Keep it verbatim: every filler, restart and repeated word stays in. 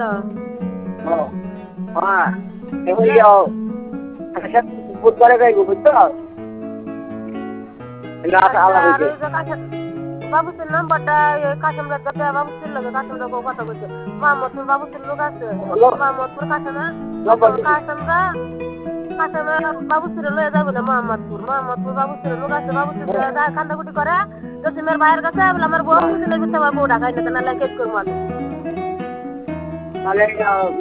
hello ও হ্যাঁ এগুলি বুধবারে যাইব বুঝছো রাত আলা আচ্ছা আর হইছে ওই যে কাশেম বাবুসের নাম্বারটা কাশেম রাজ্জাক বাবুসের লগে কাশেম রাজ্জাক কথা কইছে মোহাম্মদপুর বাবুসের লোক আছে মোহাম্মদপুর কাশেমে নম্বর দিবি কাশেমরা কাশেমে বাবুসের লয়ে যাবে না মোহাম্মদপুর মোহাম্মদপুর বাবুসের লোক আছে বাবুসের কান্দাকুটি করে জসিমের ভাইয়ের কাছে বলে আমার বউ দুদিনের ভিতরে আমার বউ ঢাকায় না কেন লাগে করবো আমি তাহলে